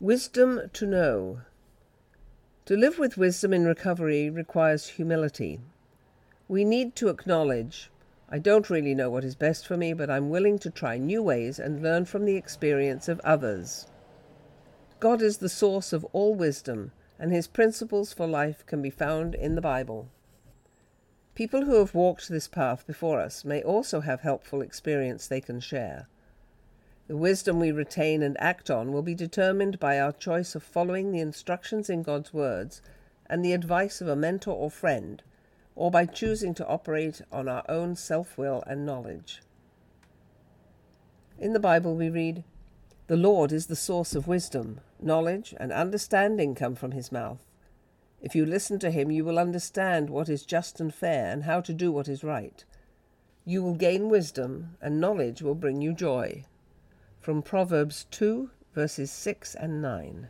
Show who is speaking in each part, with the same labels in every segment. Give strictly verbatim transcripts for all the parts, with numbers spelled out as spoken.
Speaker 1: Wisdom to know. To live with wisdom in recovery requires humility. We need to acknowledge, I don't really know what is best for me, but I'm willing to try new ways and learn from the experience of others. God is the source of all wisdom, and his principles for life can be found in the Bible. People who have walked this path before us may also have helpful experience they can share. The wisdom we retain and act on will be determined by our choice of following the instructions in God's words and the advice of a mentor or friend, or by choosing to operate on our own self-will and knowledge. In the Bible we read, "The Lord is the source of wisdom. Knowledge and understanding come from his mouth. If you listen to him, you will understand what is just and fair and how to do what is right. You will gain wisdom, and knowledge will bring you joy." From Proverbs two, verses six and nine.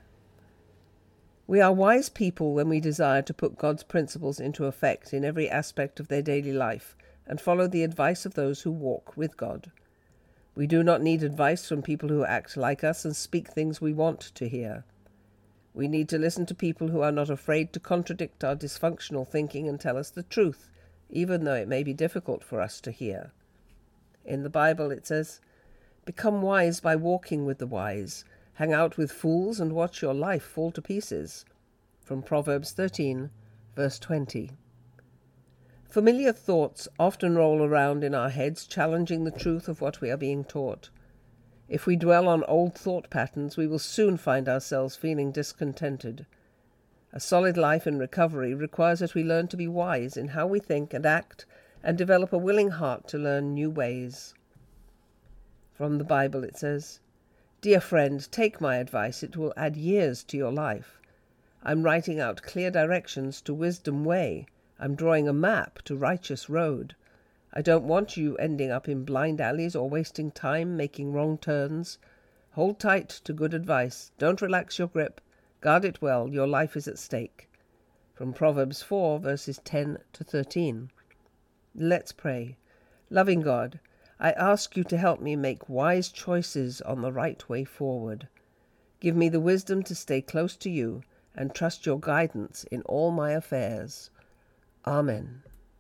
Speaker 1: We are wise people when we desire to put God's principles into effect in every aspect of their daily life and follow the advice of those who walk with God. We do not need advice from people who act like us and speak things we want to hear. We need to listen to people who are not afraid to contradict our dysfunctional thinking and tell us the truth, even though it may be difficult for us to hear. In the Bible it says, "Become wise by walking with the wise. Hang out with fools and watch your life fall to pieces." From Proverbs thirteen, verse twenty. Familiar thoughts often roll around in our heads, challenging the truth of what we are being taught. If we dwell on old thought patterns, we will soon find ourselves feeling discontented. A solid life in recovery requires that we learn to be wise in how we think and act, and develop a willing heart to learn new ways. From the Bible it says, "Dear friend, take my advice. It will add years to your life. I'm writing out clear directions to Wisdom Way. I'm drawing a map to Righteous Road. I don't want you ending up in blind alleys or wasting time making wrong turns. Hold tight to good advice. Don't relax your grip. Guard it well. Your life is at stake." From Proverbs four, verses ten to thirteen. Let's pray. Loving God, I ask you to help me make wise choices on the right way forward. Give me the wisdom to stay close to you and trust your guidance in all my affairs. Amen.